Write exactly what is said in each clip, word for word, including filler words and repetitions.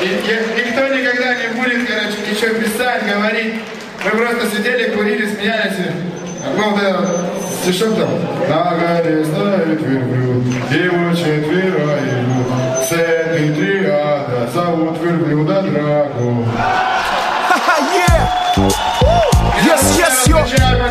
И, и, никто никогда не будет, короче, ничего писать, говорить. Мы просто сидели, курили, смеялись. Ну, вот это стишок там. На горе стоит верблюд, его четверо идут. С этой триада зовут верблюда Драгу. Yes, yes, yo.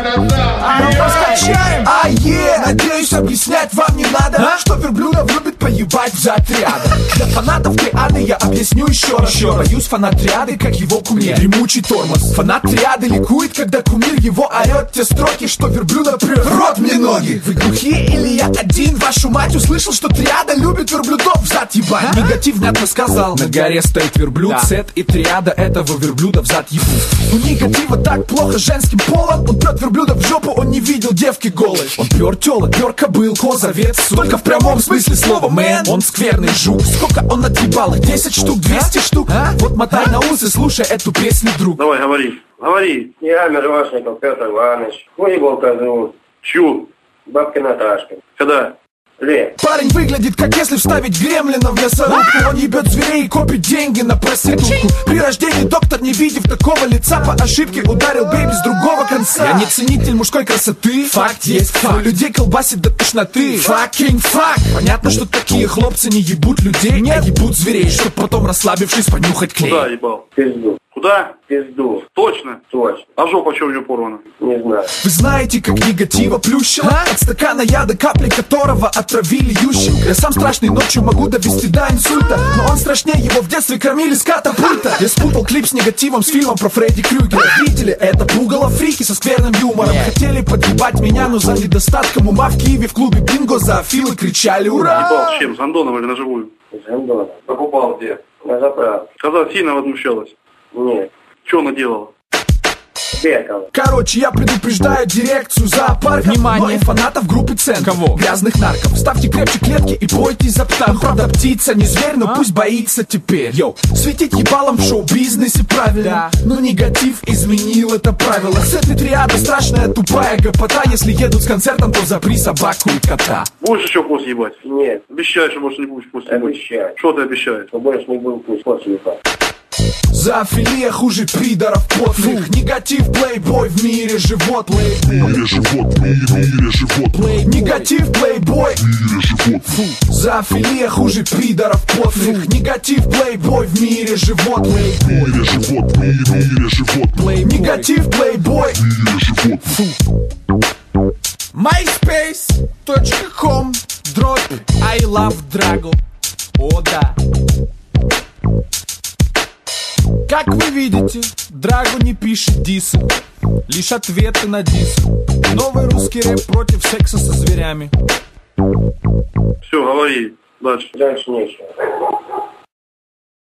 А мы раскачаем. А е, надеюсь, объяснять вам не надо, а? Что верблюдов любит поебать в триада. Для фанатов триады я объясню еще раз. Еще боюсь фанат триады, как его кумир, дремучий тормоз. Фанат триады ликует, когда кумир его орет те строки, что верблюда прет. Рот мне ноги. Вы глухие или я один? Вашу мать, услышал, что триада любит верблюдов взад ебать. А? Негатив внятно сказал. На горе стоит верблюд, да. Сет и триада этого верблюда взад ебут. У негатива так плохо женским полом. Он прет верблюда в жопу, он не видел девки голой. Он пер тёлок, пер кобыл, коз, овец, только в прямом смысле слова, мэн. Он скверный жук. Сколько он отъебал их? десять штук, двести штук? А? Вот мотай на ус и слушай эту песню, друг. Давай, говори, говори. Я Мирошников Петр Иванович. Выебал козу. Чью? Бабка Наташка. Когда? Лет. Парень выглядит, как если вставить гремлина в мясорубку. Он ебет зверей и копит деньги на проститутку. При рождении доктор, не видев такого лица, по ошибке ударил бейби с другого конца. Я не ценитель мужской красоты. Факт есть факт. Но людей колбасит до тошноты. Факинг факт. Понятно, что такие хлопцы не ебут людей, не ебут зверей, чтоб потом, расслабившись, понюхать клей. Куда ебал? Пизду. Куда? Пизду. Точно? Точно. А жопа что у него порвана? Не знаю. Вы знаете, как негатива плющило? А? От стакана яда, капли которого отравили ющим. Я сам страшный ночью могу довести до инсульта, но он страшнее, его в детстве кормили с катапульта. Я спутал клип с негативом с фильмом про Фредди Крюгера. Видели, это пугало фрики со скверным юмором. Хотели подъебать меня, но за недостатком ума в Киеве в клубе бинго зоофилы кричали ура! Ебал с чем? С Андоном или на живую? С Андоном. Покупал где? На заправке. Когда сильно возмущалась? Нет. Что она делала? Бегала. Короче, я предупреждаю дирекцию зоопарка. Внимание, но и фанатов группы центр. Кого? Грязных нарков. Ставьте крепче клетки и бойтесь за птах. Правда, птица не зверь, но а? Пусть боится теперь. Йоу, светить ебалом в шоу-бизнесе правильно, да. Но негатив изменил это правило. С этой триады страшная тупая гопота. Если едут с концертом, то запри собаку и кота. Будешь еще коз ебать? Нет. Обещай, что больше не будешь коз ебать. Обещаю. Что ты обещаешь? Что больше не буду коз ебать. Зоофилия хуже пидоров потных. Негатив плейбой в мире животных. В мире живот, в мире живот. Плей... Негатив плейбой в мире живот. Зоофилия хуже пидоров потных. Негатив плейбой в мире животных. В мире живот, в мире живот. Плей... Негатив плейбой в мире живот. MySpace точка ком дробь I love Drago. О да. Как вы видите, Драго не пишет дисы, лишь ответы на дисы. Новый русский рэп против секса со зверями. Все, говори. Дальше. Дальше нечего.